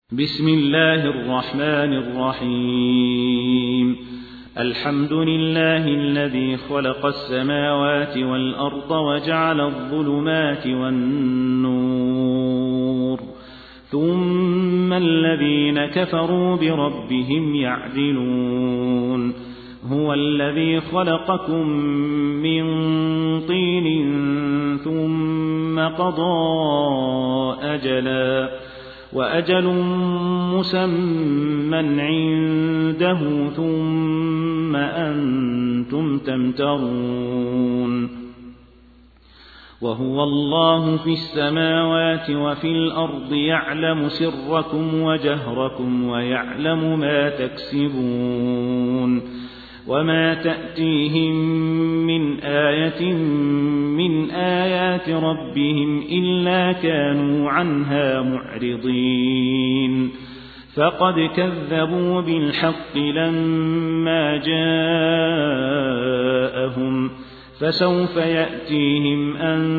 بسم الله الرحمن الرحيم. الحمد لله الذي خلق السماوات والأرض وجعل الظلمات والنور، ثم الذين كفروا بربهم يعدلون. هو الذي خلقكم من طين ثم قضى أجلا، وأجل مسمى عنده، ثم أنتم تمترون. وهو الله في السماوات وفي الأرض، يعلم سركم وجهركم ويعلم ما تكسبون. وما تأتيهم من آية من آيات ربهم إلا كانوا عنها معرضين. فقد كذبوا بالحق لما جاءهم، فسوف يأتيهم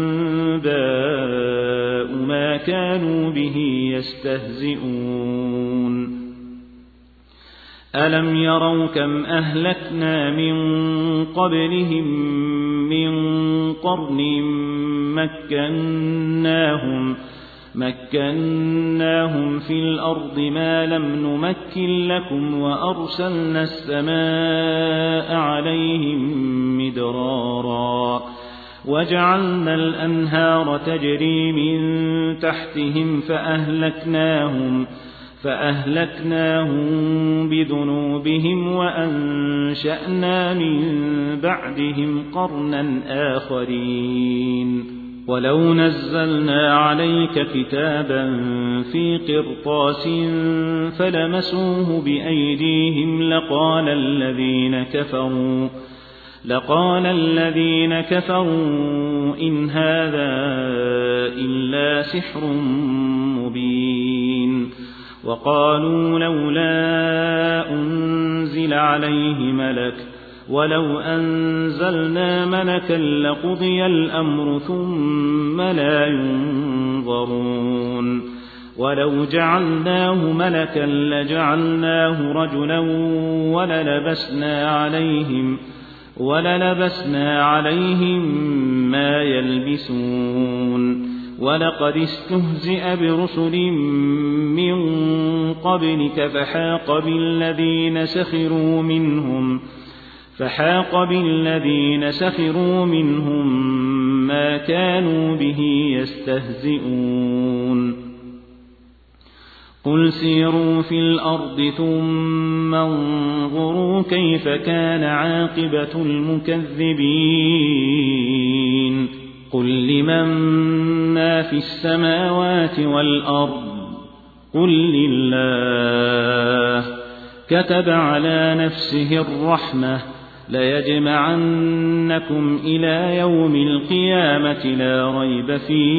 أنباء ما كانوا به يستهزئون. ألم يروا كم أهلكنا من قبلهم من قرن مكناهم في الأرض ما لم نمكن لكم، وأرسلنا السماء عليهم مدرارا، وجعلنا الأنهار تجري من تحتهم فأهلكناهم بذنوبهم، وأنشأنا من بعدهم قرنا آخرين. ولو نزلنا عليك كتابا في قرطاس فلمسوه بأيديهم لقال الذين كفروا إن هذا إلا سحر مبين. وقالوا لولا أنزل عليه ملك، ولو أنزلنا ملكا لقضي الأمر ثم لا ينظرون. ولو جعلناه ملكا لجعلناه رجلا وللبسنا عليهم ما يلبسون. ولقد استهزئ برسل من قبلك فحاق بالذين سخروا منهم ما كانوا به يستهزئون. قل سيروا في الأرض ثم انظروا كيف كان عاقبة المكذبين. قل لمن ما في السماوات والأرض، قل لله. كتب على نفسه الرحمة ليجمعنكم إلى يوم القيامة لا ريب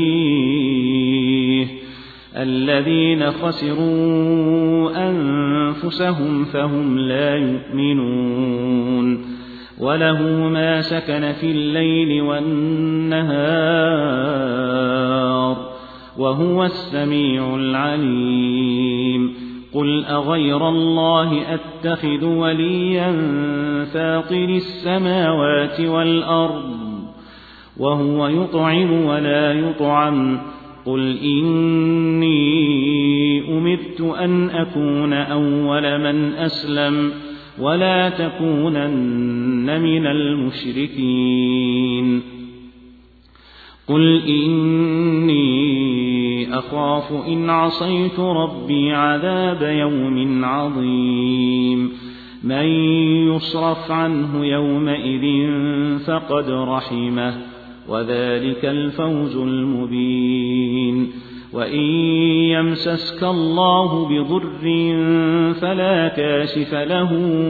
فيه. الذين خسروا أنفسهم فهم لا يؤمنون. وله ما سكن في الليل والنهار، وهو السميع العليم. قل أغير الله أتخذ وليا فاطر السماوات والأرض، وهو يطعم ولا يطعم. قل إني أمرت أن أكون أول من أسلم، ولا تكونن من المشركين. قل إني أخاف إن عصيت ربي عذاب يوم عظيم. من يصرف عنه يومئذ فقد رحمه، وذلك الفوز المبين. وإن يمسسك الله بضر فلا كاشف له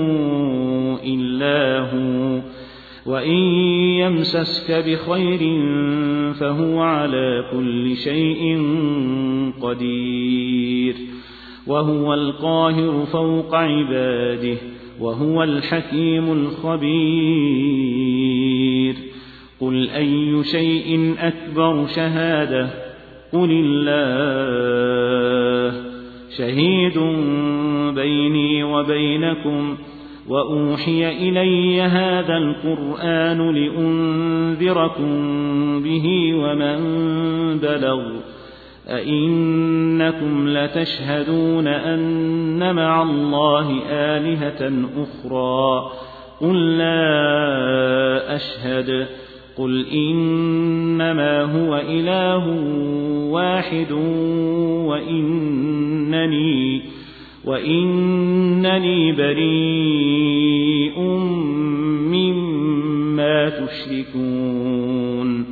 إلا هو، وإن يمسسك بخير فهو على كل شيء قدير. وهو القاهر فوق عباده، وهو الحكيم الخبير. قل أي شيء أكبر شهادة؟ قل الله. شهيد بيني وبينكم وأوحي إلي هذا القرآن لأنذركم به ومن بلغ أئنكم لتشهدون أن مع الله آلهة أخرى قل لا أشهد قل إنما هو إله واحد وإنني بريء مما تشركون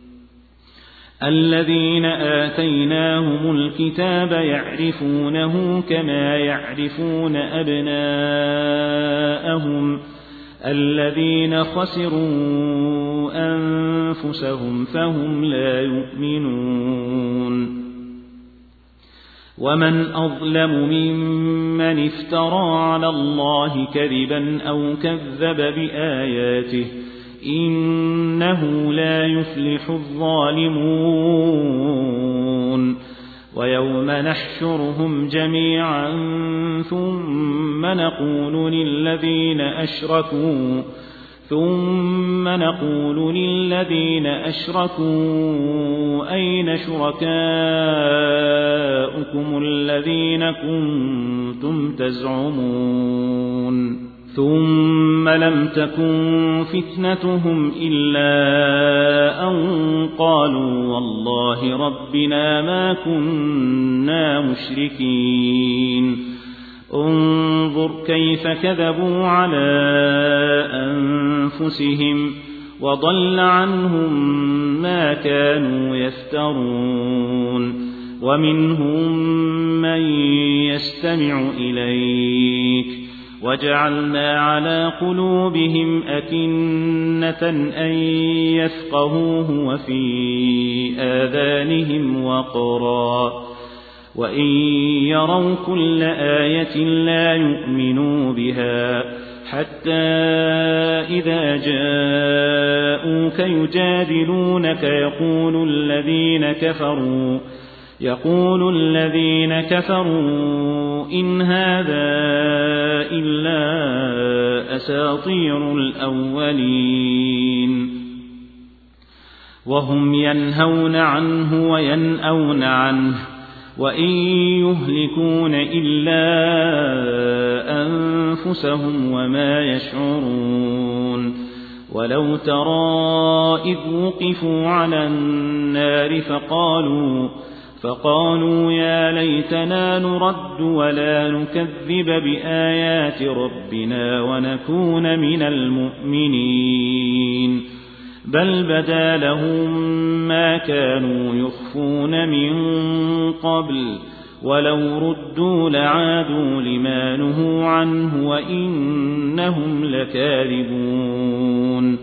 الذين آتيناهم الكتاب يعرفونه كما يعرفون أبناءهم الذين خسروا أنفسهم فهم لا يؤمنون ومن أظلم ممن افترى على الله كذبا أو كذب بآياته إنه لا يفلح الظالمون ويوم نحشرهم جميعا ثم نقول للذين أشركوا أين شركاؤكم الذين كنتم تزعمون ثم لم تكن فتنتهم إلا أن قالوا والله ربنا ما كنا مشركين انظر كيف كذبوا على أنفسهم وضل عنهم ما كانوا يفترون ومنهم من يستمع إليك وجعلنا على قلوبهم أكنة أن يفقهوه وفي آذانهم وقرا وإن يروا كل آية لا يؤمنوا بها حتى إذا جاءوك يجادلونك يقول الذين كفروا إن هذا إلا أساطير الأولين وهم ينهون عنه وينأون عنه وإن يهلكون إلا أنفسهم وما يشعرون ولو ترى إذ وقفوا على النار فقالوا يا ليتنا نرد ولا نكذب بآيات ربنا ونكون من المؤمنين بل بدا لهم ما كانوا يخفون من قبل ولو ردوا لعادوا لما نهوا عنه وإنهم لكاذبون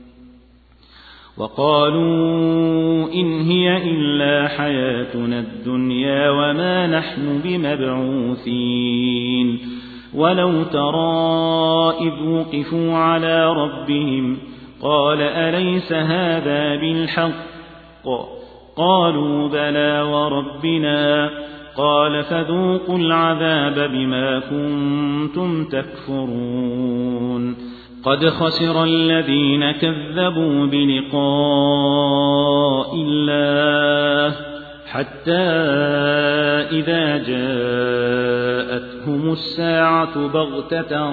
وقالوا إن هي إلا حياتنا الدنيا وما نحن بمبعوثين ولو ترى إذ وقفوا على ربهم قال أليس هذا بالحق قالوا بلى وربنا قال فذوقوا العذاب بما كنتم تكفرون قد خسر الذين كذبوا بلقاء الله حتى إذا جاءتهم الساعة بغتة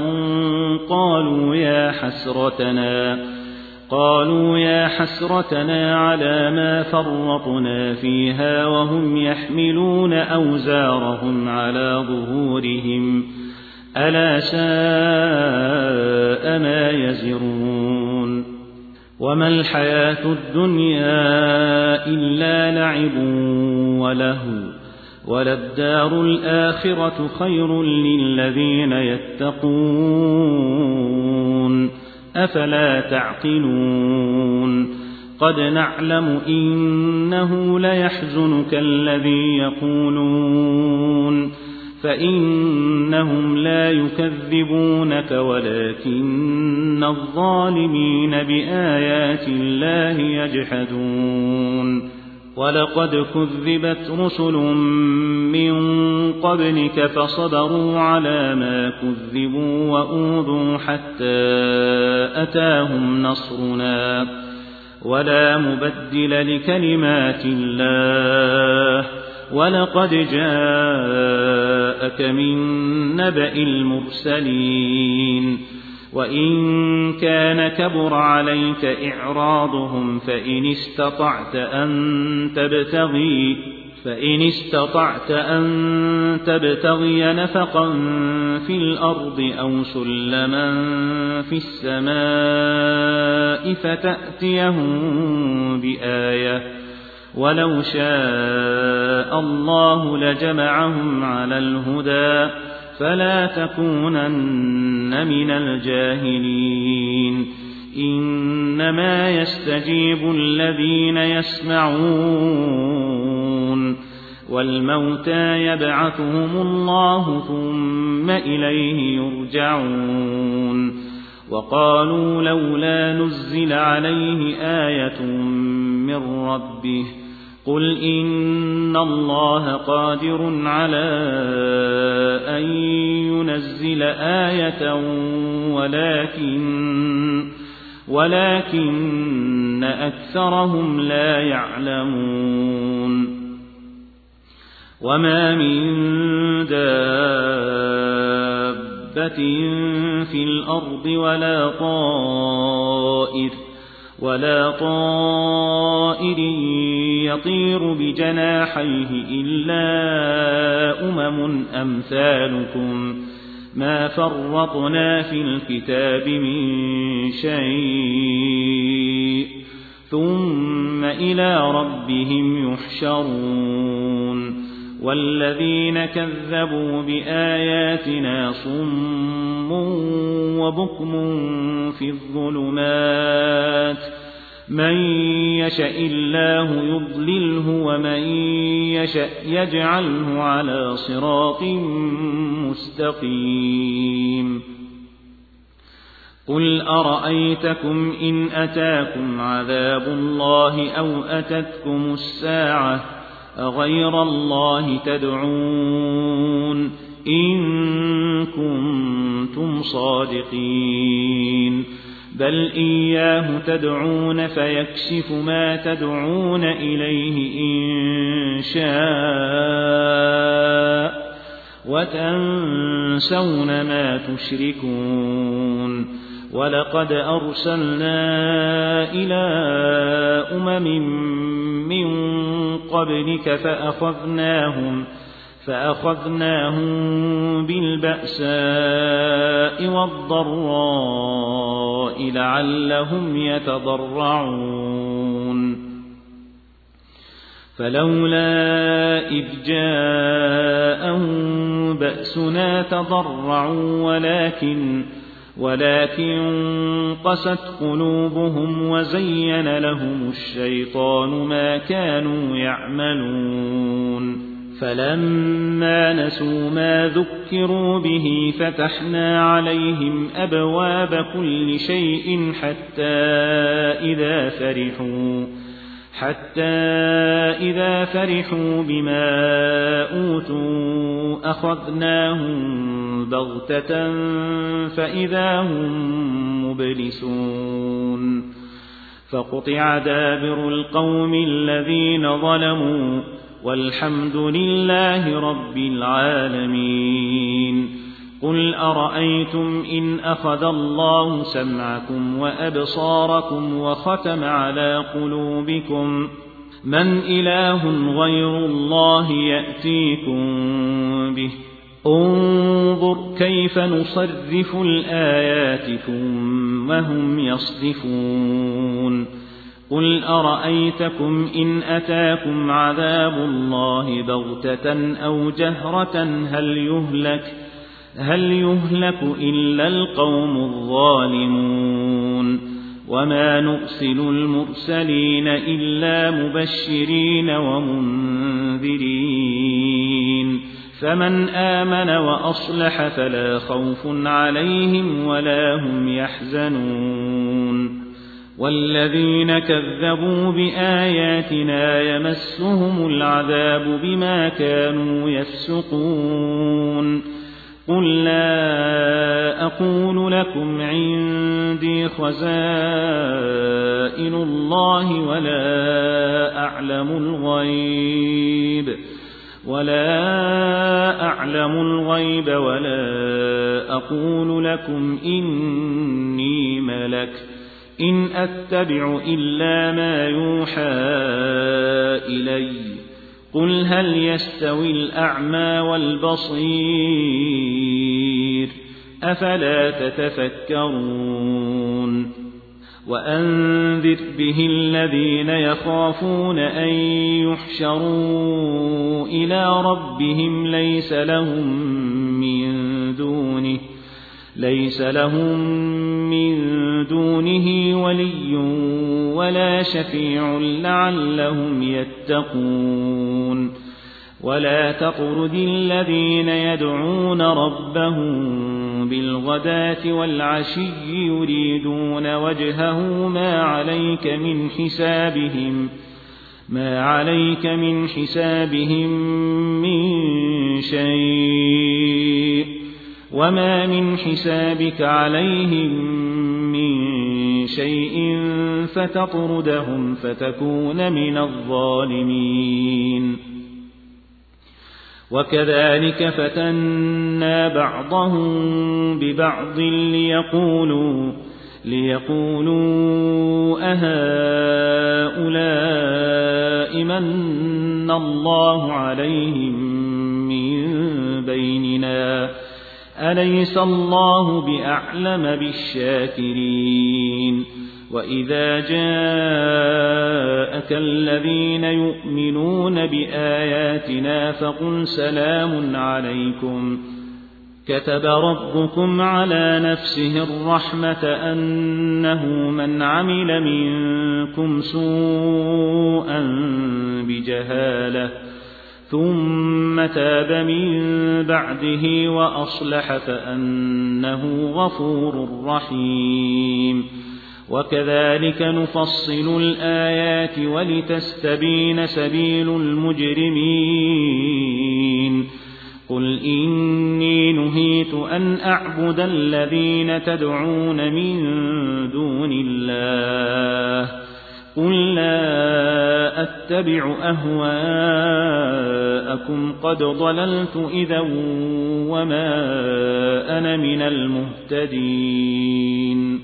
قالوا يا حسرتنا على ما فرطنا فيها وهم يحملون أوزارهم على ظهورهم ألا ساء ما يزرون وما الحياة الدنيا إلا لعب ولهو وللدار الآخرة خير للذين يتقون أفلا تعقلون قد نعلم إنه ليحزنك الذي يقولون فإنهم لا يكذبونك ولكن الظالمين بآيات الله يجحدون ولقد كذبت رسل من قبلك فصبروا على ما كذبوا وأوذوا حتى أتاهم نصرنا ولا مبدل لكلمات الله ولقد جاءك من نبأ المرسلين وإن كان كبر عليك إعراضهم فإن استطعت أن تبتغي نفقا في الأرض أو سلما في السماء فتأتيهم بآية ولو شاء الله لجمعهم على الهدى فلا تكونن من الجاهلين إنما يستجيب الذين يسمعون والموتى يبعثهم الله ثم إليه يرجعون وقالوا لولا نزل عليه آية من ربه قل إن الله قادر على أن ينزل آية ولكن أكثرهم لا يعلمون وما من دابة في الأرض ولا طائر يطير بجناحيه إلا أمثالكم ما فرطنا في الكتاب من شيء ثم إلى ربهم يحشرون والذين كذبوا بآياتنا صم وبكم في الظلمات من يشاء الله يضلله ومن يشاء يجعله على صراط مستقيم قل أرأيتكم إن أتاكم عذاب الله أو أتتكم الساعة أغير الله تدعون إن كنتم صادقين بل إياه تدعون فيكشف ما تدعون إليه إن شاء وتنسون ما تشركون ولقد أرسلنا إلى من قبلك فأخذناهم بالبأساء والضراء لعلهم يتضرعون فلولا إذ جاءهم بأسنا تضرعوا ولكن قست قلوبهم وزين لهم الشيطان ما كانوا يعملون فلما نسوا ما ذكروا به فتحنا عليهم أبواب كل شيء حتى إذا فرحوا بما أوتوا أخذناهم بغتة فإذا هم مبلسون فقطع دابر القوم الذين ظلموا والحمد لله رب العالمين قل أرأيتم إن أخذ الله سمعكم وأبصاركم وختم على قلوبكم من إله غير الله يأتيكم به انظر كيف نصرف الآيات ثم هم يصدفون قل أرأيتكم إن أتاكم عذاب الله بغتة أو جهرة هل يهلك إلا القوم الظالمون وما نرسل المرسلين إلا مبشرين ومنذرين فمن آمن وأصلح فلا خوف عليهم ولا هم يحزنون والذين كذبوا بآياتنا يمسهم العذاب بما كانوا يفسقون قل لا أقول لكم عندي خزائن الله ولا أعلم الغيب ولا أقول لكم إني ملك إن أتبع إلا ما يوحى إلي قل هل يستوي الأعمى والبصير أفلا تتفكرون وأنذر به الذين يخافون أن يحشروا إلى ربهم ليس لهم من دونه ولي ولا شفيع لعلهم يتقون ولا تطرد الذين يدعون ربهم بالغداة والعشي يريدون وجهه ما عليك من حسابهم من شيء وما من حسابك عليهم من شيء فتطردهم فتكون من الظالمين وكذلك فتنا بعضهم ببعض ليقولوا أهؤلاء من الله عليهم من بيننا أليس الله بأعلم بالشاكرين وإذا جاءك الذين يؤمنون بآياتنا فقل سلام عليكم كتب ربكم على نفسه الرحمة أنه من عمل منكم سوءا بجهالة ثم تاب من بعده وأصلح فأنه غفور رحيم وكذلك نفصل الآيات ولتستبين سبيل المجرمين قل إني نهيت أن أعبد الذين تدعون من دون الله قل لا أتبع أهواءكم قد ضللت إذا وما أنا من المهتدين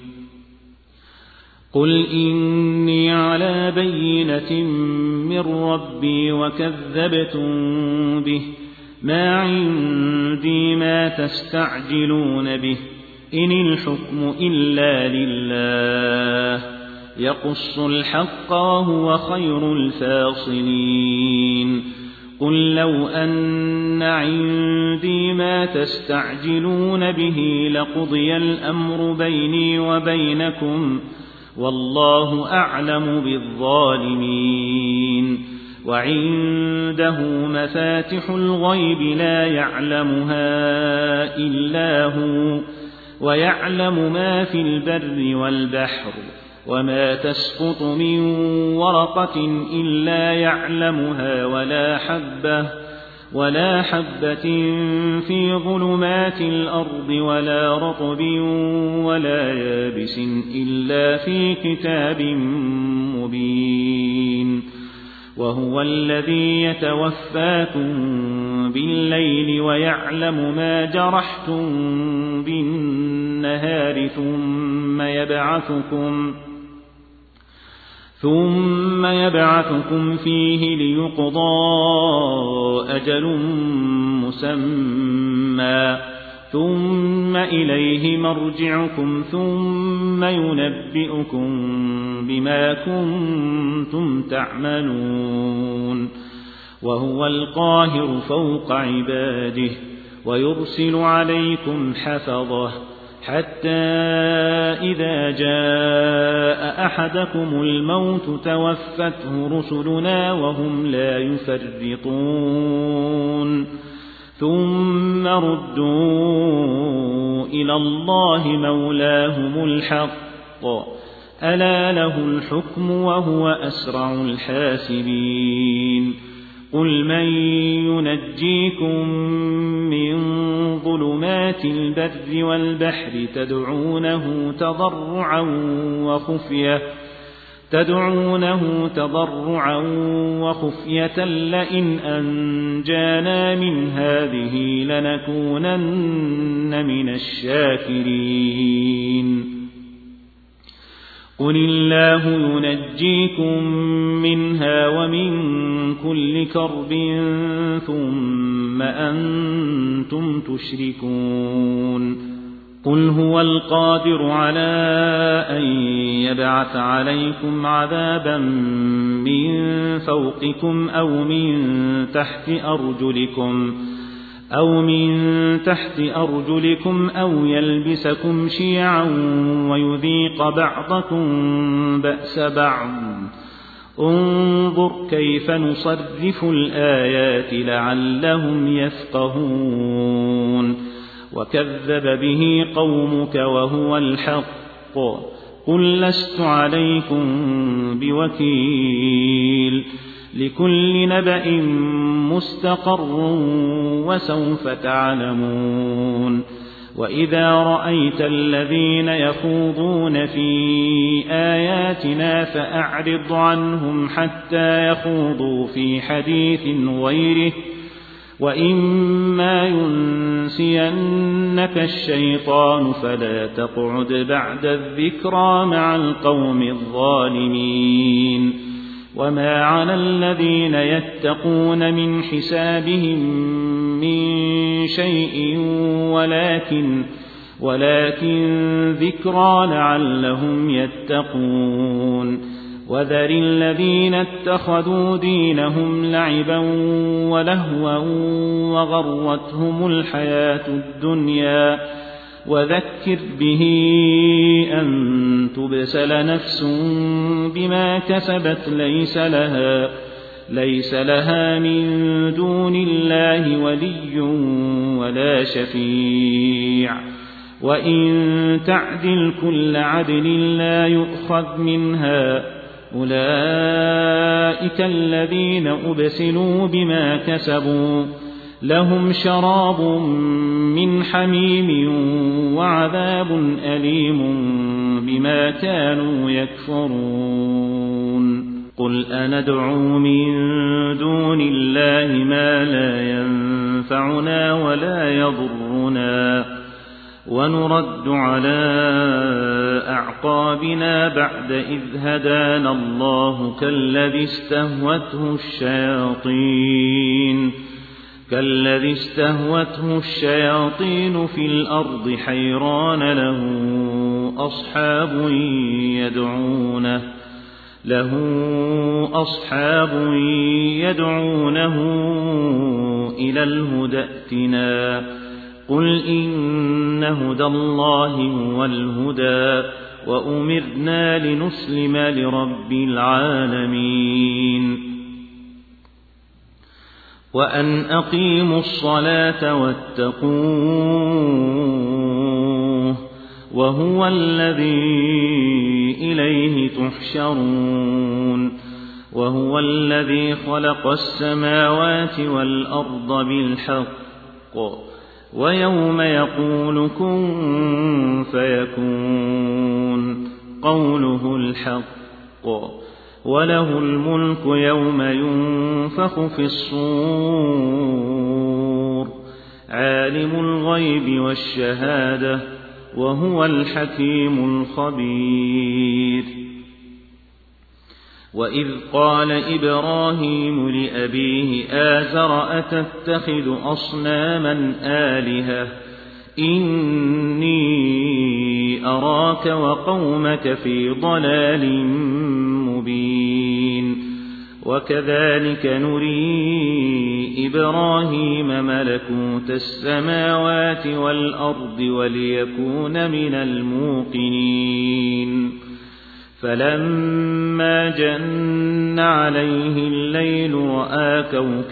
قل إني على بينة من ربي وكذبتم به ما عندي ما تستعجلون به إن الحكم إلا لله يقص الحق وهو خير الفاصلين قل لو أن عندي ما تستعجلون به لقضي الأمر بيني وبينكم والله أعلم بالظالمين وعنده مفاتح الغيب لا يعلمها إلا هو ويعلم ما في البر والبحر وما تسقط من ورقة إلا يعلمها ولا حبة في ظلمات الأرض ولا رطب ولا يابس إلا في كتاب مبين وهو الذي يتوفاكم بالليل ويعلم ما جرحتم بالنهار ثم يبعثكم فيه ليقضى أجل مسمى ثم إليه مرجعكم ثم ينبئكم بما كنتم تعملون وهو القاهر فوق عباده ويرسل عليكم حفظه حتى إذا جاء أحدكم الموت توفته رسلنا وهم لا يفرطون ثم ردوا إلى الله مولاهم الحق ألا له الحكم وهو أسرع الحاسبين قل من ينجيكم من ظلمات البر والبحر تدعونه تضرعا وخفية لئن أنجانا من هذه لنكونن من الشاكرين قل الله ينجيكم منها ومن كل كرب ثم أنتم تشركون قل هو القادر على أن يبعث عليكم عذابا من فوقكم أو من تحت أرجلكم أو يلبسكم شيعا ويذيق بعضكم بأس بعض انظر كيف نصرف الآيات لعلهم يفقهون وكذب به قومك وهو الحق قل لست عليكم بوكيل لكل نبأ مستقر وسوف تعلمون وإذا رأيت الذين يخوضون في آياتنا فأعرض عنهم حتى يخوضوا في حديث غيره وإما ينسينك الشيطان فلا تقعد بعد الذكرى مع القوم الظالمين وما على الذين يتقون من حسابهم من شيء ولكن ذكرى لعلهم يتقون وذر الذين اتخذوا دينهم لعبا ولهوا وغرتهم الحياة الدنيا وذكر به أن تبسل نفس بما كسبت ليس لها من دون الله ولي ولا شفيع وإن تعدل كل عدل لا يؤخذ منها أولئك الذين أبسلوا بما كسبوا لهم شراب من حميم وعذاب أليم بما كانوا يكفرون قل أندعو من دون الله ما لا ينفعنا ولا يضرنا ونرد على أعقابنا بعد إذ هدانا الله كالذي استهوته الشياطين في الأرض حيران له أصحاب يدعونه إلى الهدى ائتنا قل إن هدى الله هو الهدى وأمرنا لنسلم لرب العالمين وأن أقيموا الصلاة واتقوه وهو الذي إليه تحشرون وهو الذي خلق السماوات والأرض بالحق ويوم يقول كن فيكون قوله الحق وله الملك يوم ينفخ في الصور عالم الغيب والشهادة وهو الحكيم الخبير وإذ قال إبراهيم لأبيه آزر أتتخذ أصناما آلهة إني أراك وقومك في ضلال مبين وكذلك نري إبراهيم ملكوت السماوات والأرض وليكون من الموقنين فلما جن عليه الليل رأى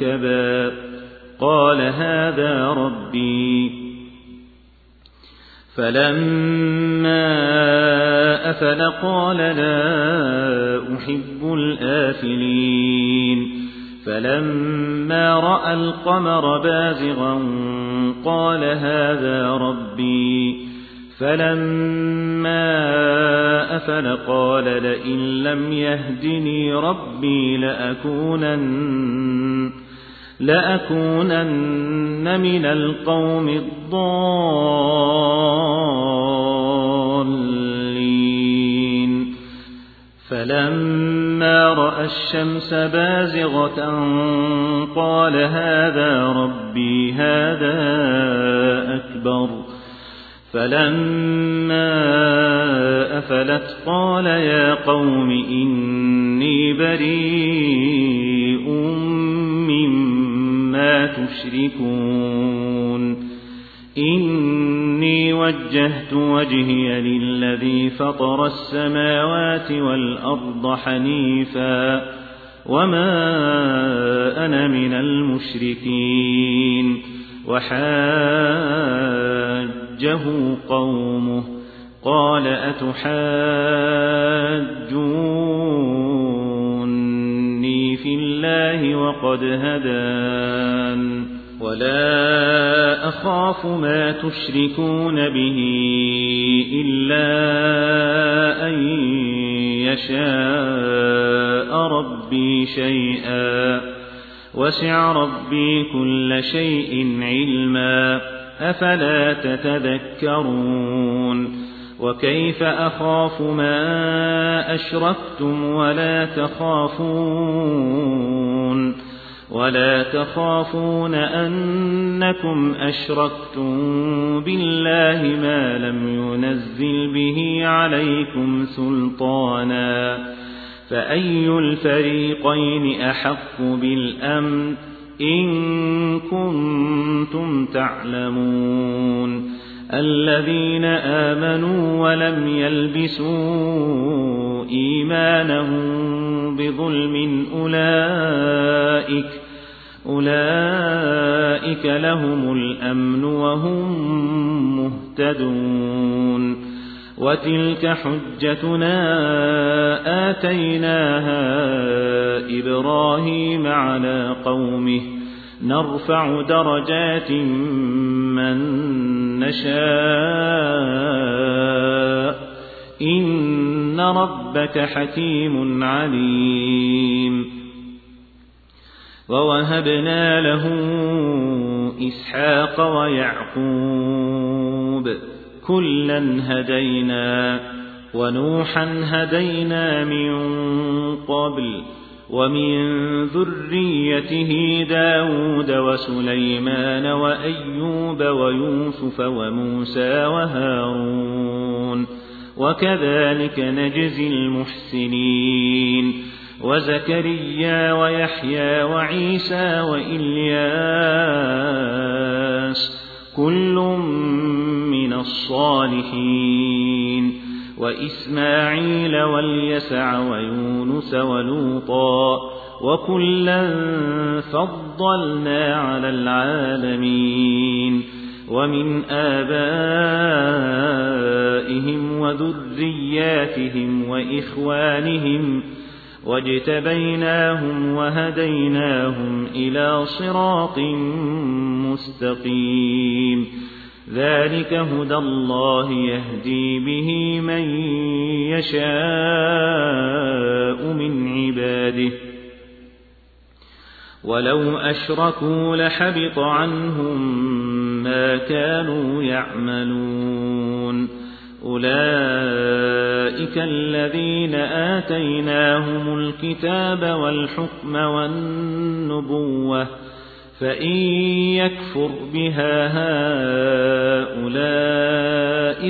كوكبا قال هذا ربي فلما أفل قال لا أحب الآفلين فلما رأى القمر بازغا قال هذا ربي فلما أفل قال لئن لم يهدني ربي لأكونن من القوم الضالين فلما رأى الشمس بازغة قال هذا ربي هذا أكبر فلما أفلت قال يا قوم إني بريء مما تشركون إني وجهت وجهي للذي فطر السماوات والأرض حنيفا وما أنا من المشركين وحاجه قومه قال أتحاجوني في الله وقد هدان ولا أخاف ما تشركون به إلا أن يشاء ربي شيئا وسع ربي كل شيء علما أفلا تتذكرون وكيف أخاف ما أشركتم ولا تخافون أنكم أشركتم بالله ما لم ينزل به عليكم سلطانا فأي الفريقين أحق بالأمن إن كنتم تعلمون الذين آمنوا ولم يلبسوا إيمانهم بظلم أولئك لهم الأمن وهم مهتدون وتلك حجتنا آتيناها إبراهيم على قومه نرفع درجات من نشاء إن ربك حكيم عليم ووهبنا له إسحاق ويعقوب كلا هدينا ونوحا هدينا من قبل ومن ذريته داود وسليمان وأيوب ويوسف وموسى وهارون وكذلك نجزي المحسنين وزكريا ويحيى وعيسى وإلياس كل من الصالحين وإسماعيل واليسع ويونس ولوطا وكلا فضلنا على العالمين ومن آبائهم وذرياتهم وإخوانهم واجتبيناهم وهديناهم إلى صراط مستقيم ذلك هدى الله يهدي به من يشاء من عباده ولو أشركوا لحبط عنهم ما كانوا يعملون أولئك الذين آتيناهم الكتاب والحكم والنبوة فإن يكفر بها هؤلاء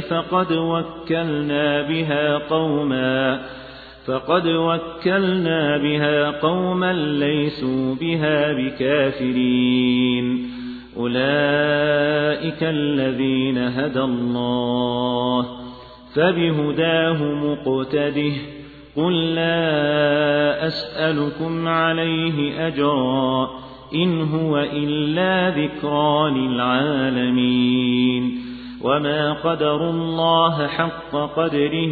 فقد وكلنا بها قوما ليسوا بها بكافرين أولئك الذين هدى الله فبهداه مقتده قل لا أسألكم عليه أجرا إن هو إلا ذكرى للعالمين وما قدروا الله حق قدره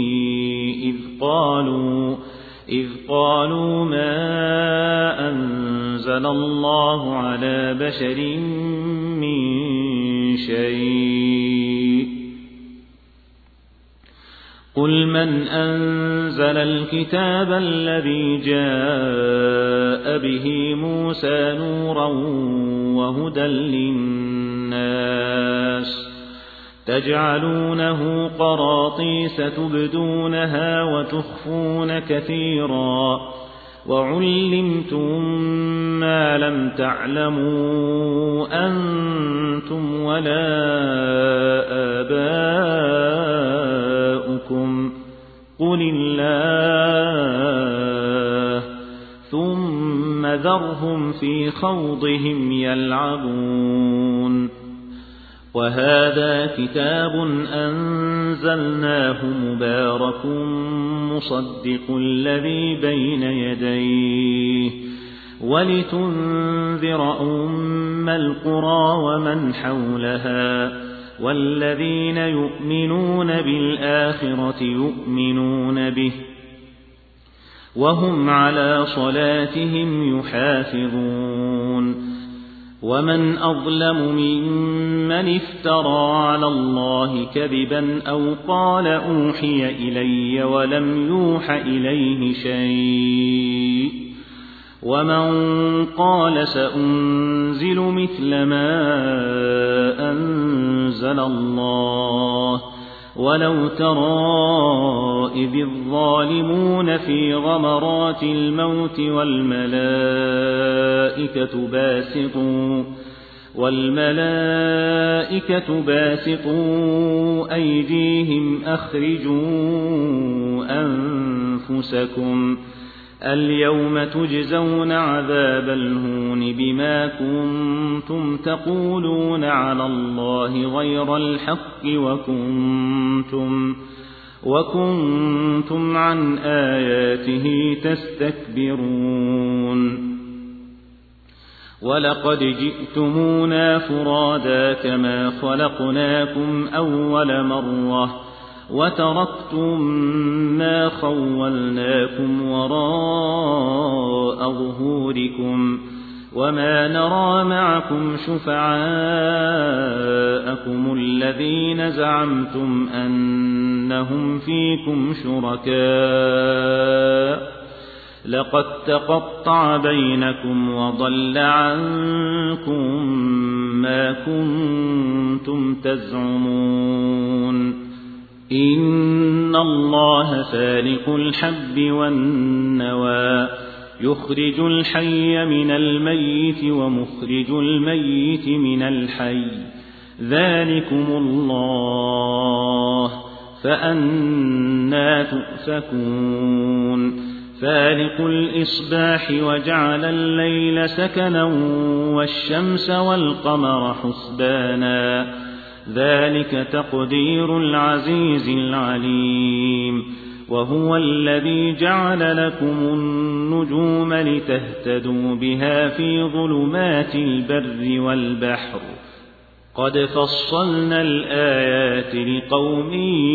إذ قالوا ما أنزل الله على بشر من شيء قل من أنزل الكتاب الذي جاء به موسى نورا وهدى للناس تجعلونه قراطيس تبدونها وتخفون كثيرا وعلمتم ما لم تعلموا أنتم ولا آباؤكم قل الله ثم ذرهم في خوضهم يلعبون وهذا كتاب أنزلناه مبارك مصدق الذي بين يديه ولتنذر أم القرى ومن حولها والذين يؤمنون بالآخرة يؤمنون به وهم على صلاتهم يحافظون ومن أظلم ممن افترى على الله كذبا أو قال أوحي إلي ولم يوح إليه شيء ومن قال سأنزل مثل ما أنزل الله ولو ترى إذ الظالمون في غمرات الموت والملائكة باسطوا أيديهم أخرجوا أنفسكم اليوم تجزون عذاب الهون بما كنتم تقولون على الله غير الحق وكنتم عن آياته تستكبرون ولقد جئتمونا فرادا كما خلقناكم أول مرة وتركتم ما خولناكم وراء ظهوركم وما نرى معكم شفعاءكم الذين زعمتم أنهم فيكم شركاء لقد تقطع بينكم وضل عنكم ما كنتم تزعمون إن الله فالق الحب والنوى يخرج الحي من الميت ومخرج الميت من الحي ذلكم الله فأنى تؤفكون فالق الإصباح وجعل الليل سكنا والشمس والقمر حسبانا ذلك تقدير العزيز العليم وهو الذي جعل لكم النجوم لتهتدوا بها في ظلمات البر والبحر قد فصلنا الآيات لقوم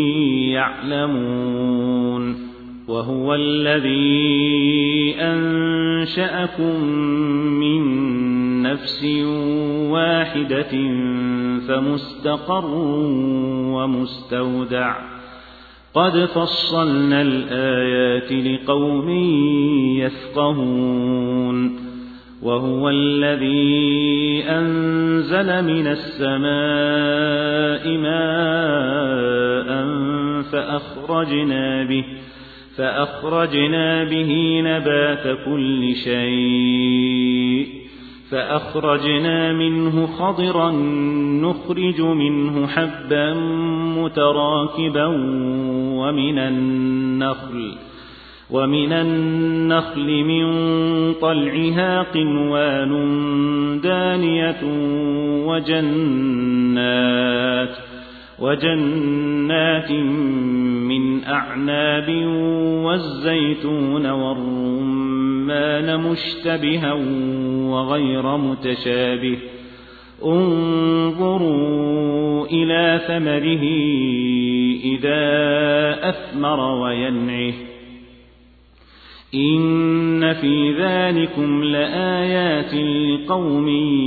يعلمون وهو الذي أنشأكم من نفس واحدة فمستقر ومستودع قد فصلنا الآيات لقوم يفقهون وهو الذي أنزل من السماء ماء فأخرجنا به نبات كل شيء فأخرجنا منه خضرا نخرج منه حبا متراكبا ومن النخل من طلعها قنوان دانية وجنات من أعناب والزيتون والرمان إلى ثمره إذا أثمر وينعه إن في ذلكم لآيات لقوم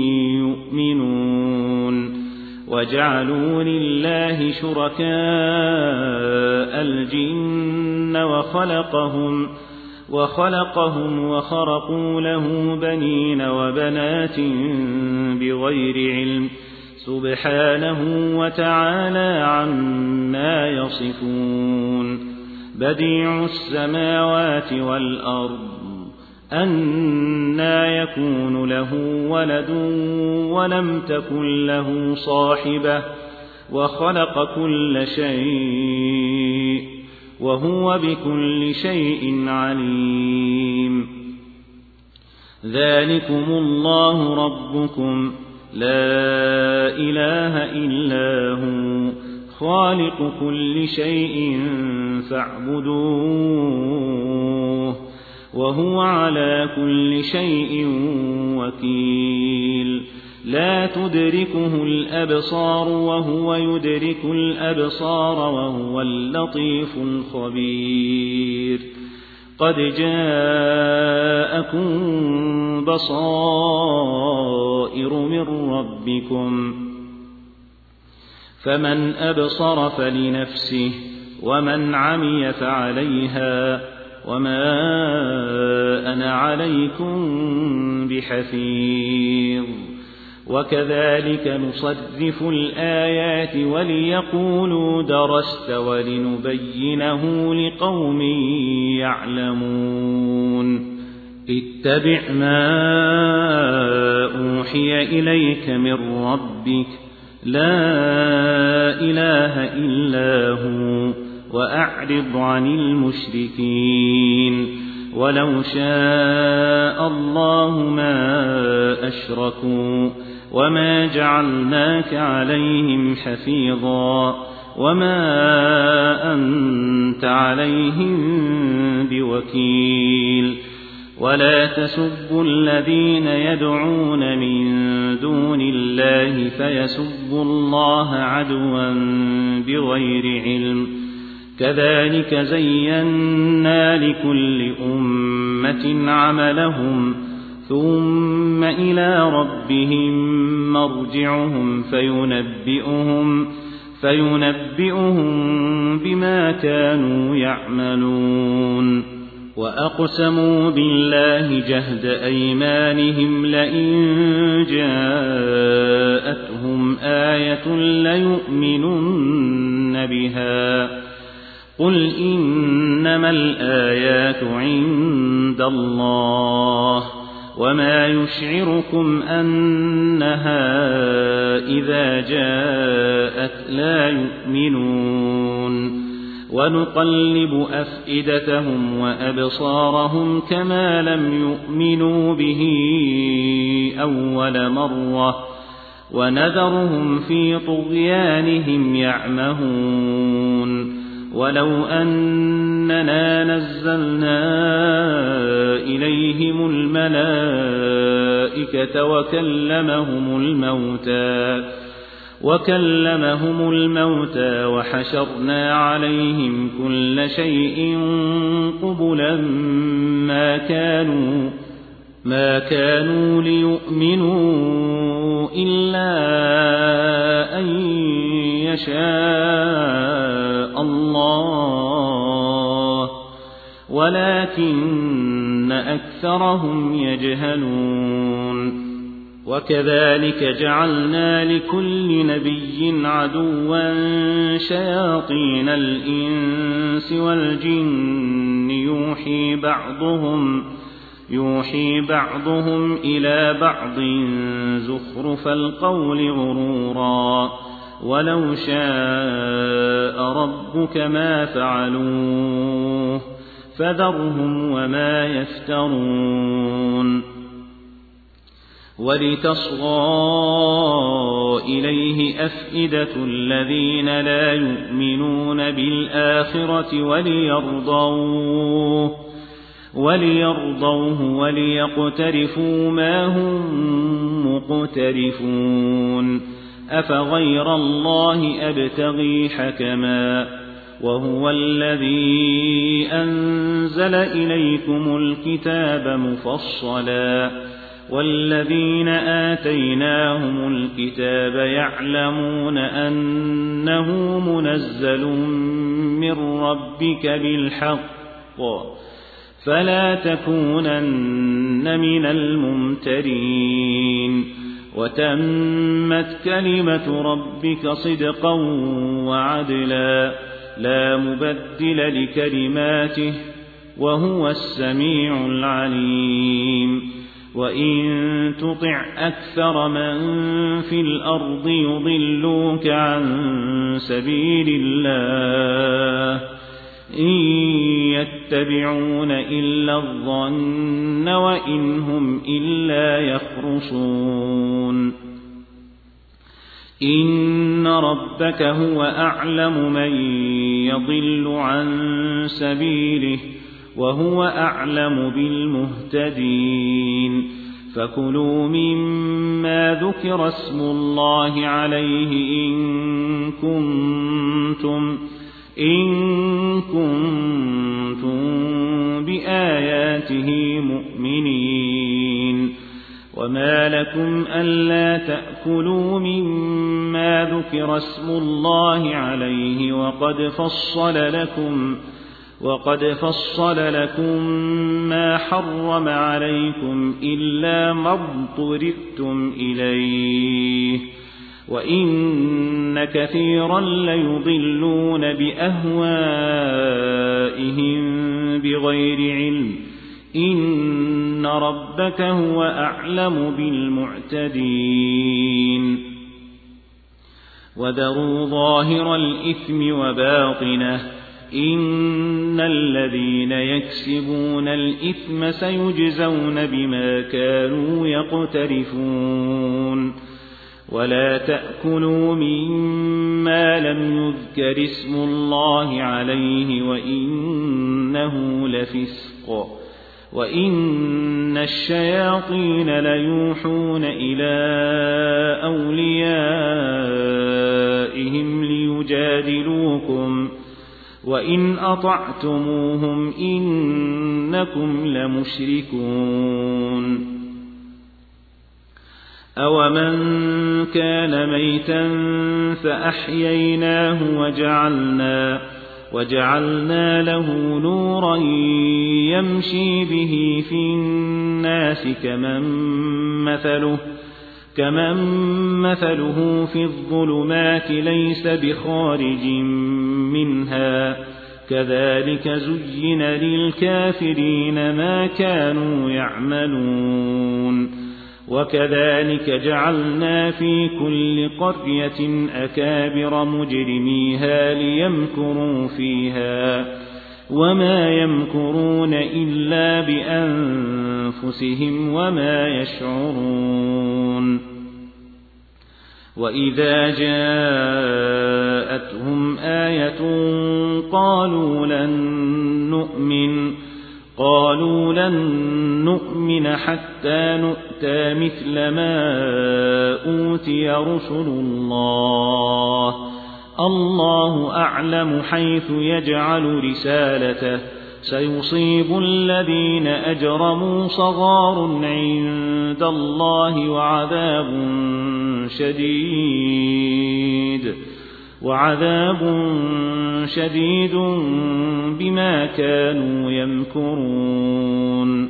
يؤمنون وجعلوا لله شركاء الجن وخلقهم وخرقوا له بنين وبنات بغير علم سبحانه وتعالى عما يصفون بديع السماوات والأرض أنى يكون له ولد ولم تكن له صاحبة وخلق كل شيء وهو بكل شيء عليم ذلكم الله ربكم لا إله إلا هو خالق كل شيء فاعبدوه وهو على كل شيء وكيل لا تدركه الأبصار وهو يدرك الأبصار وهو اللطيف الخبير قد جاءكم بصائر من ربكم فمن أبصر فلنفسه ومن عمي فعليها وما أنا عليكم بحفيظ وكذلك نصرف الآيات وليقولوا درست ولنبينه لقوم يعلمون اتبع ما أوحي إليك من ربك لا إله إلا هو وأعرض عن المشركين ولو شاء الله ما أشركوا وما جعلناك عليهم حفيظا وما أنت عليهم بوكيل ولا تسبوا الذين يدعون من دون الله فيسبوا الله عدوا بغير علم كذلك زينا لكل أمة عملهم ثم إلى ربهم مرجعهم فينبئهم بما كانوا يعملون وأقسموا بالله جهد أيمانهم لئن جاءتهم آية ليؤمنن بها قل إنما الآيات عند الله وما يشعركم أنها إذا جاءت لا يؤمنون ونقلب أفئدتهم وأبصارهم كما لم يؤمنوا به أول مرة ونذرهم في طغيانهم يعمهون ولو أننا نزلنا إليهم الملائكة وكلمهم الموتى وحشرنا عليهم كل شيء قبلا ما كانوا ليؤمنوا إلا أن يشاء الله ولكن أكثرهم يجهلون وكذلك جعلنا لكل نبي عدوا شياطين الإنس والجن يوحي بعضهم إلى بعض زخرف القول غرورا ولو شاء ربك ما فعلوه فذرهم وما يفترون ولتصغى إليه أفئدة الذين لا يؤمنون بالآخرة وليرضوه وليقترفوا ما هم مقترفون أفغير الله أبتغي حكما وهو الذي أنزل إليكم الكتاب مفصلا والذين آتيناهم الكتاب يعلمون أنه منزل من ربك بالحق فلا تكونن من الممترين وتمت كلمة ربك صدقا وعدلا لا مبدل لكلماته وهو السميع العليم وإن تطع أكثر من في الأرض يضلوك عن سبيل الله إن يتبعون إلا الظن وإن هم إلا يخرصون إن ربك هو أعلم من يضل عن سبيله وهو أعلم بالمهتدين فكلوا مما ذكر اسم الله عليه إن كنتم بآياته مؤمنين وما لكم ألا تأكلوا مما ذكر اسم الله عليه وقد فصل لكم ما حرم عليكم إلا ما اضطررتم إليه وإن كثيرا ليضلون بأهوائهم بغير علم إن ربك هو أعلم بالمعتدين وذروا ظاهر الإثم وباطنه إن الذين يكسبون الإثم سيجزون بما كانوا يقترفون ولا تأكلوا مما لم يذكر اسم الله عليه وإنه لفسق وإن الشياطين ليوحون إلى أوليائهم ليجادلوكم وإن أطعتموهم إنكم لمشركون أومن كان ميتا فأحييناه وجعلنا له نورا يمشي به في الناس كمن مثله في الظلمات ليس بخارج منها كذلك زين للكافرين ما كانوا يعملون وكذلك جعلنا في كل قرية أكابر مجرميها ليمكروا فيها وما يمكرون إلا بأنفسهم وما يشعرون وإذا جاءتهم آية قالوا لن نؤمن حتى نؤتى مثل ما أوتي رسل الله أعلم حيث يجعل رسالته سيصيب الذين أجرموا صغار عند الله وعذاب شديد بما كانوا يمكرون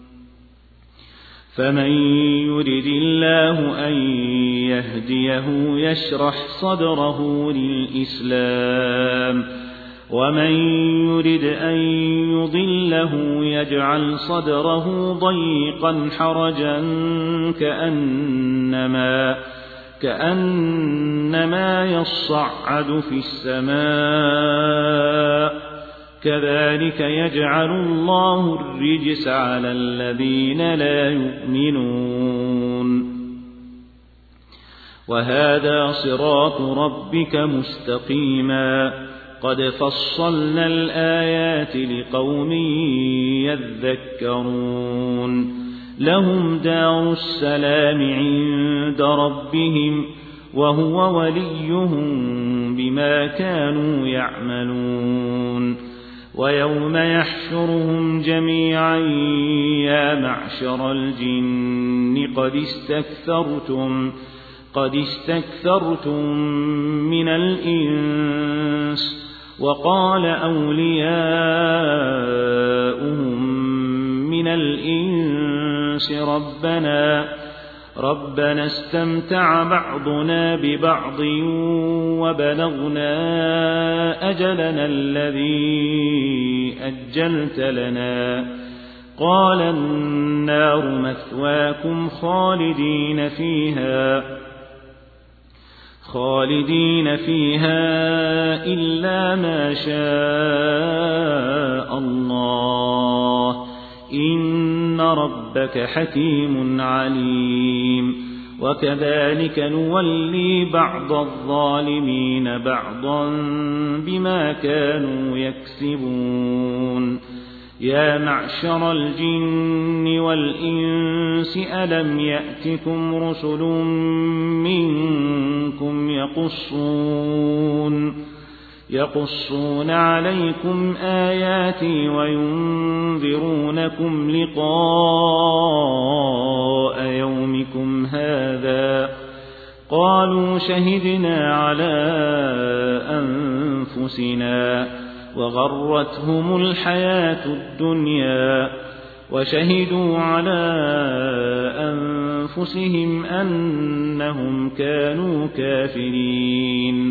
فمن يرد الله أن يهديه يشرح صدره للإسلام ومن يرد أن يضله يجعل صدره ضيقا حرجا كأنما يصعد في السماء كذلك يجعل الله الرجس على الذين لا يؤمنون وهذا صراط ربك مستقيما قد فصلنا الآيات لقوم يذكرون لهم دار السلام عند ربهم وهو وليهم بما كانوا يعملون ويوم يحشرهم جميعا يا معشر الجن قد استكثرتم من الإنس وقال أولياؤهم من الإنس ربنا استمتع بعضنا ببعض وبلغنا أجلنا الذي أجلت لنا قال النار مثواكم خالدين فيها إلا ما شاء الله إن ربك حكيم عليم وكذلك نولي بعض الظالمين بعضا بما كانوا يكسبون يا معشر الجن والإنس ألم يأتكم رسل منكم يقصون عليكم آياتي وينذرونكم لقاء يومكم هذا قالوا شهدنا على أنفسنا وغرتهم الحياة الدنيا وشهدوا على أنفسهم أنهم كانوا كافرين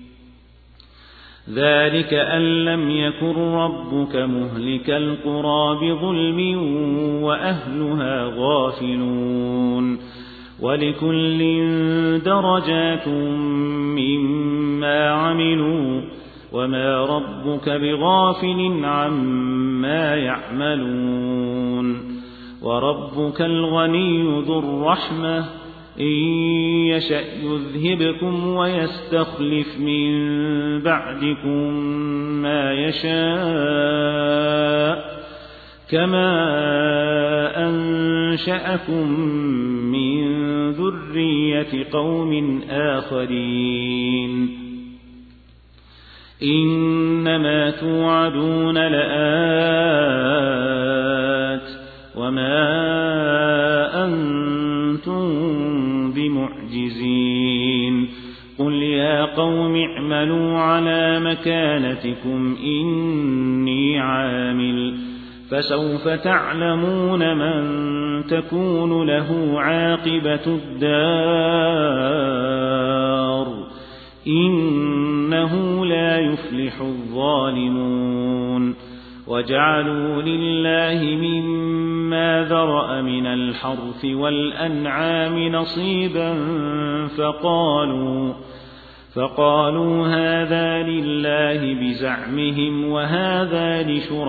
ذلك أن لم يكن ربك مهلك القرى بظلم وأهلها غافلون ولكل درجات مما عملوا وما ربك بغافل عما يعملون وربك الغني ذو الرحمة إن يشأ يذهبكم ويستخلف من بعدكم ما يشاء كما أنشأكم من ذرية قوم آخرين إنما توعدون لآت وما أنتم بمعجزين قل يا قوم اعملوا على مكانتكم إني عامل فسوف تعلمون من تكون له عاقبة الدار إنه لا يفلح الظالمون وجعلوا لله مما ذرأ من الحرث والأنعام نصيبا فقالوا هذا لله بزعمهم وهذا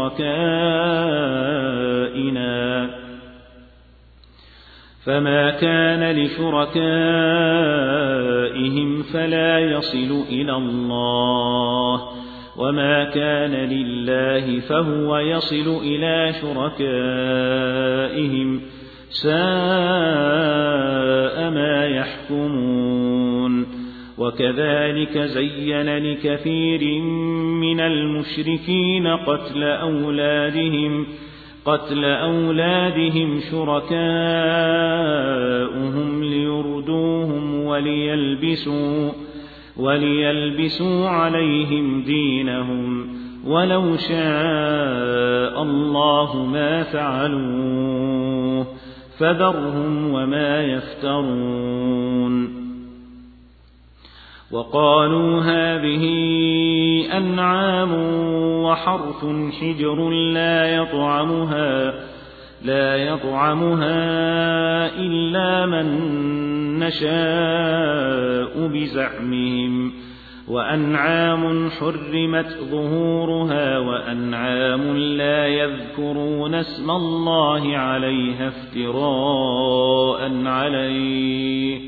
لشركائنا فما كان لشركائهم فلا يصل إلى الله وما كان لله فهو يصل إلى شركائهم ساء ما يحكمون وكذلك زين لكثير من المشركين قتل أولادهم شركاؤهم ليردوهم وليلبسوا عليهم دينهم ولو شاء الله ما فعلوه فذرهم وما يفترون وقالوا هذه أنعام وحرث حجر لا يطعمها إلا من نشاء بزعمهم وأنعام حرمت ظهورها وأنعام لا يذكرون اسم الله عليها افتراء عليه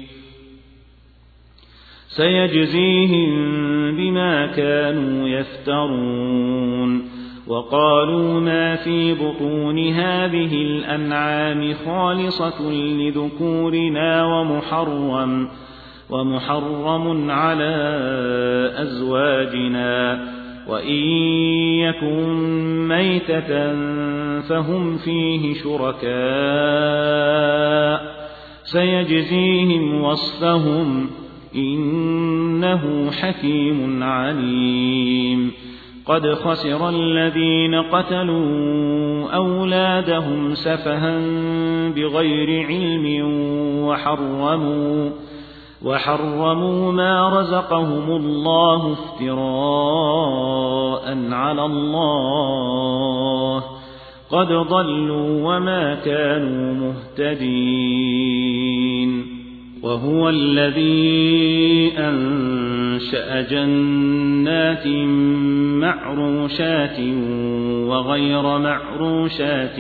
سيجزيهم بما كانوا يفترون وقالوا ما في بطون هذه الأنعام خالصة لذكورنا ومحرم على أزواجنا، وإن يكن ميتة فهم فيه شركاء سيجزيهم وصفهم إنه حكيم عليم. قد خسر الذين قتلوا أولادهم سفها بغير علم وحرموا ما رزقهم الله افتراء على الله، قد ضلوا وما كانوا مهتدين. وهو الذي أنشأ جنات معروشات وغير معروشات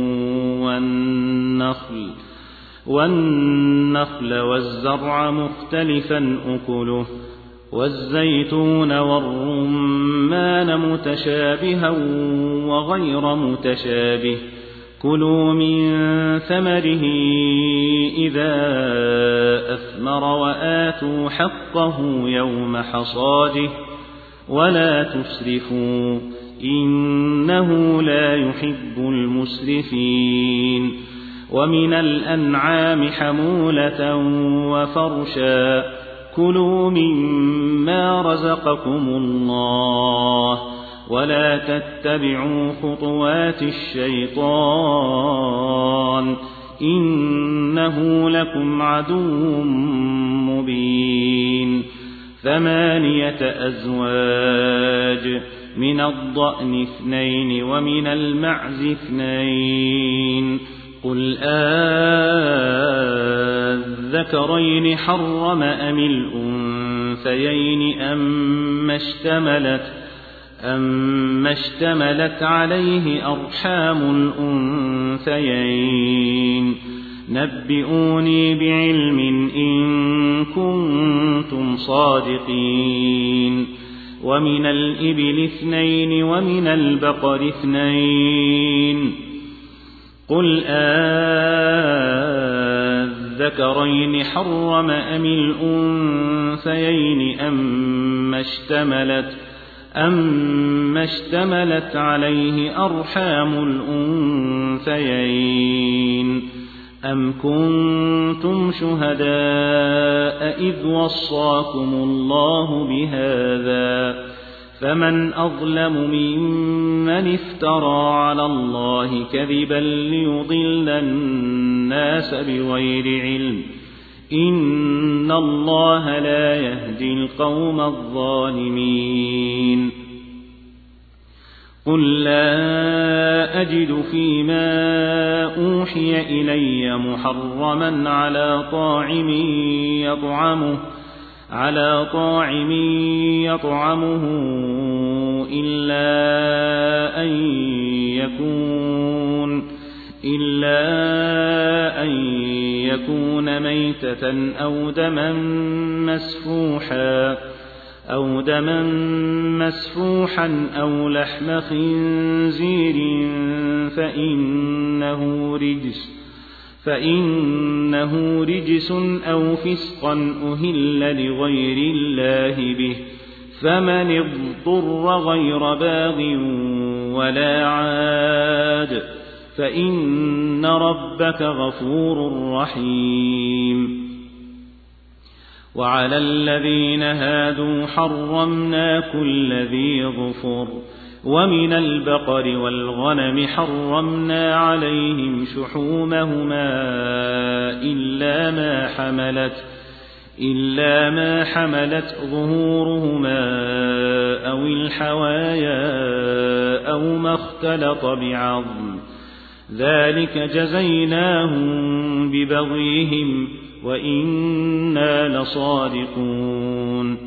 والنخل والزرع مختلفا أكله والزيتون والرمان متشابها وغير متشابه، كلوا من ثمره إذا أثمر وآتوا حقه يوم حصاده ولا تسرفوا إنه لا يحب المسرفين. ومن الأنعام حمولة وفرشا، كلوا مما رزقكم الله ولا تتبعوا خطوات الشيطان إنه لكم عدو مبين. 8 أزواج، من الضأن 2 ومن المعز 2. قل أذكرين حرم أم الأنثيين أما اشتملت عليه أرحام الأنثيين، نبئوني بعلم إن كنتم صادقين. ومن الإبل 2 ومن البقر 2. قل أذكرين حرم أم الأنثيين أما اشتملت عليه أرحام الأنثيين، أم كنتم شهداء إذ وصاكم الله بهذا، فمن أظلم ممن افترى على الله كذبا ليضل الناس بغير علم، إن الله لا يهدي القوم الظالمين. قل لا أجد فيما أوحي إلي محرما على طاعم يطعمه إلا أن يكون ميتة أو دما مسفوحا أو لحم خنزير فإنه رجس أو فسقا أهل لغير الله به، فمن اضطر غير باغ ولا عاد فإن ربك غفور رحيم. وعلى الذين هادوا حرمنا كل ذي ظفر، ومن البقر والغنم حرمنا عليهم شحومهما إلا ما حملت ظهورهما أو الحوايا أو ما اختلط بعظم، ذلك جزيناهم ببغيهم وإنا لصادقون.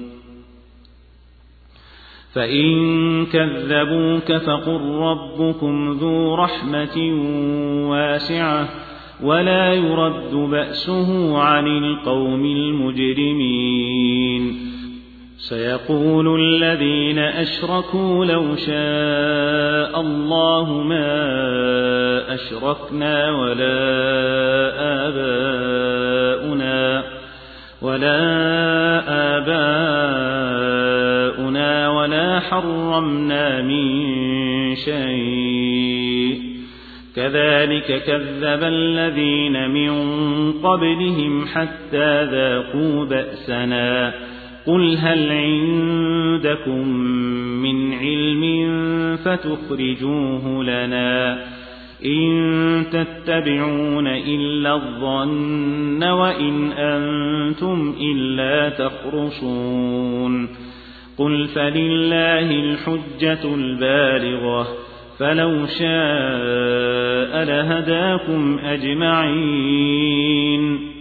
فإن كذبوك فقل ربكم ذو رحمة واسعة ولا يرد بأسه عن القوم المجرمين. سيقول الذين أشركوا لو شاء الله ما أشركنا ولا آباؤنا ولا حرمنا من شيء كذلك كذب الذين من قبلهم حتى ذاقوا بأسنا قل هل عندكم من علم فتخرجوه لنا إن تتبعون إلا الظن وإن أنتم إلا تخرصون قل فلله الحجة البالغة فلو شاء لهداكم أجمعين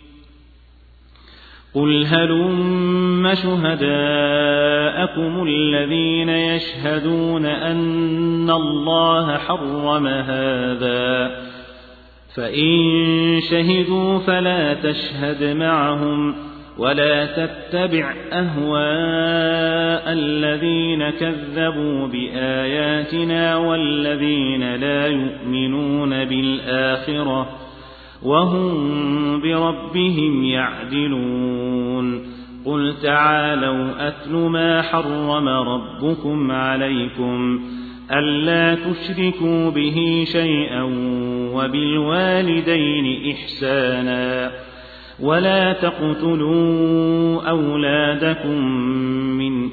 قل هلم شهداءكم الذين يشهدون أن الله حرم هذا فإن شهدوا فلا تشهد معهم ولا تتبع أهواء الذين كذبوا بآياتنا والذين لا يؤمنون بالآخرة وهم بربهم يعدلون قل تعالوا أتل ما حرم ربكم عليكم ألا تشركوا به شيئا وبالوالدين إحسانا ولا تقتلوا أولادكم من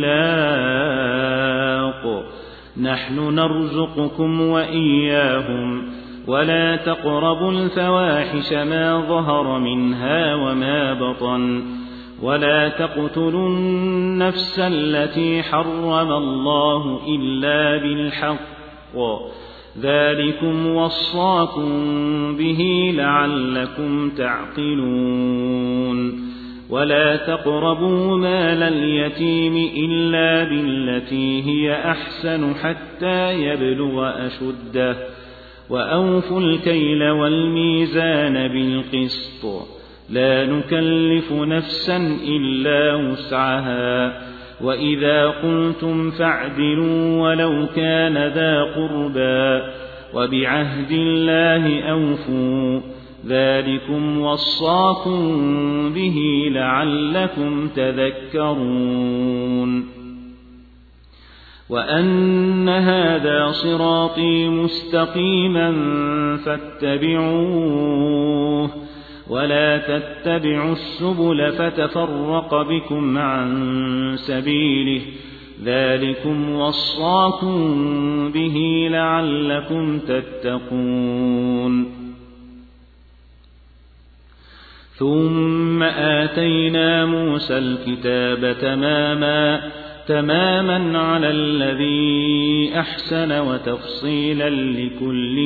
إملاق نحن نرزقكم وإياهم ولا تقربوا الفواحش ما ظهر منها وما بطن ولا تقتلوا النفس التي حرم الله إلا بالحق ذلكم وصاكم به لعلكم تعقلون ولا تقربوا مال اليتيم إلا بالتي هي أحسن حتى يبلغ أشده وأوفوا الكيل والميزان بالقسط لا نكلف نفسا إلا وسعها وإذا قلتم فاعدلوا ولو كان ذا قربى وبعهد الله أوفوا ذلكم وصاكم به لعلكم تذكرون وأن هذا صراطي مستقيما فاتبعوه ولا تتبعوا السبل فتفرق بكم عن سبيله ذلكم وصاكم به لعلكم تتقون ثم آتينا موسى الكتاب تماما على الذي أحسن وتفصيلا لكل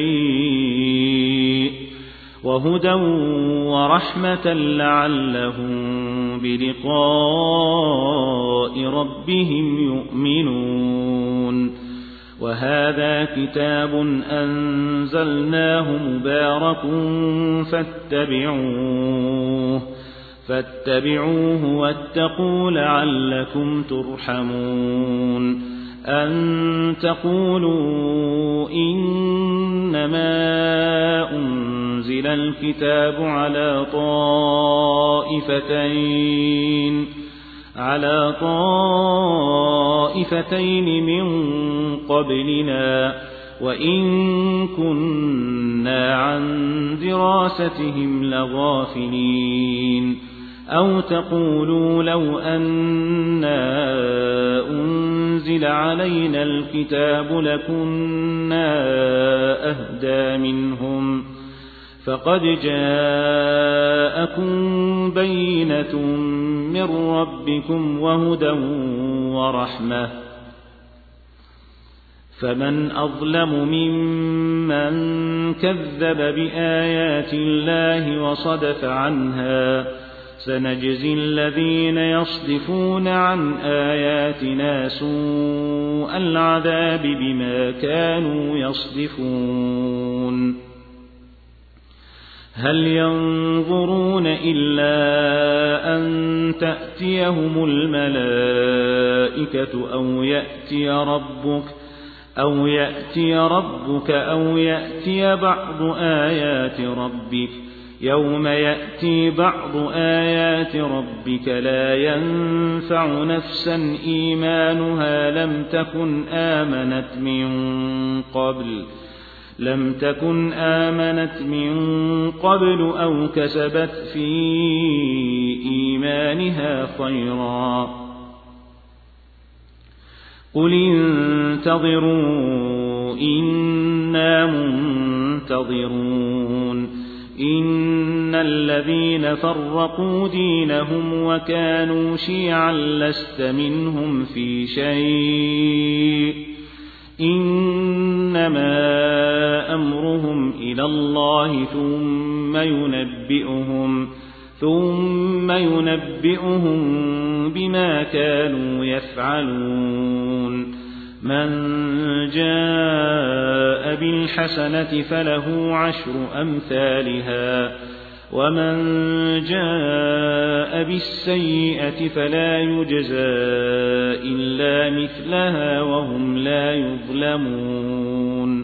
شيء وهدى ورحمة لعلهم بلقاء ربهم يؤمنون وهذا كتاب أنزلناه مبارك فاتبعوه واتقوا لعلكم ترحمون أن تقولوا إنما أنزل الكتاب على طائفتين من قبلنا وإن كنا عن دراستهم لغافلين أو تقولوا لو أنا أنزل علينا الكتاب لكنا أهدى منهم فقد جاءكم بينة من ربكم وهدى ورحمة فمن أظلم ممن كذب بآيات الله وصدف عنها سنجزي الذين يصدفون عن آياتنا سوء العذاب بما كانوا يصدفون هل ينظرون إلا أن تأتيهم الملائكة أو يأتي ربك أو يأتي بعض آيات ربك يوم يأتي بعض آيات ربك لا ينفع نفسا إيمانها لم تكن آمنت من قبل أو كسبت في إيمانها خيرا قل انتظروا إنا منتظرون إن الذين فرقوا دينهم وكانوا شيعا لست منهم في شيء إنما أمرهم إلى الله ثم ينبئهم بما كانوا يفعلون من جاء بالحسنة فله 10 أمثالها ومن جاء بالسيئة فلا يجزى إلا مثلها وهم لا يظلمون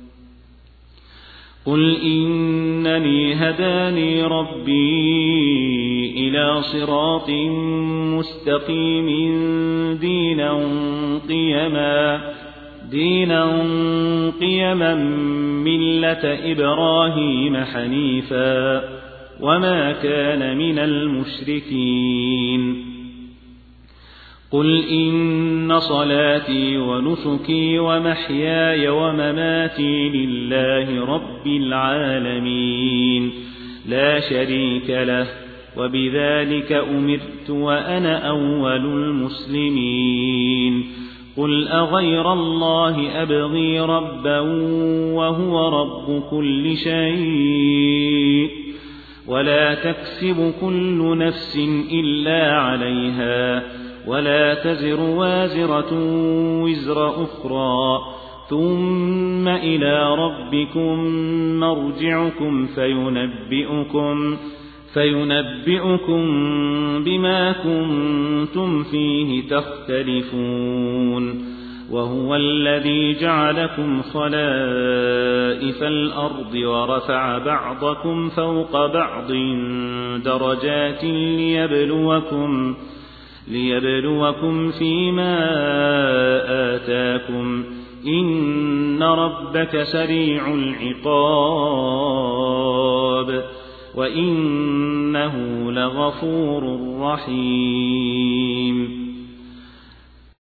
قل إنني هداني ربي إلى صراط مستقيم دينا قيما ملة إبراهيم حنيفا وما كان من المشركين قل إن صلاتي ونسكي ومحياي ومماتي لله رب العالمين لا شريك له وبذلك أمرت وأنا أول المسلمين قل أغير الله أبغي ربا وهو رب كل شيء ولا تكسب كل نفس إلا عليها ولا تزر وازرة وزر أخرى ثم إلى ربكم مرجعكم فينبئكم بما كنتم فيه تختلفون وهو الذي جعلكم خلائف الأرض ورفع بعضكم فوق بعض درجات ليبلوكم فيما آتاكم إن ربك سريع العقاب وإنه لغفور رحيم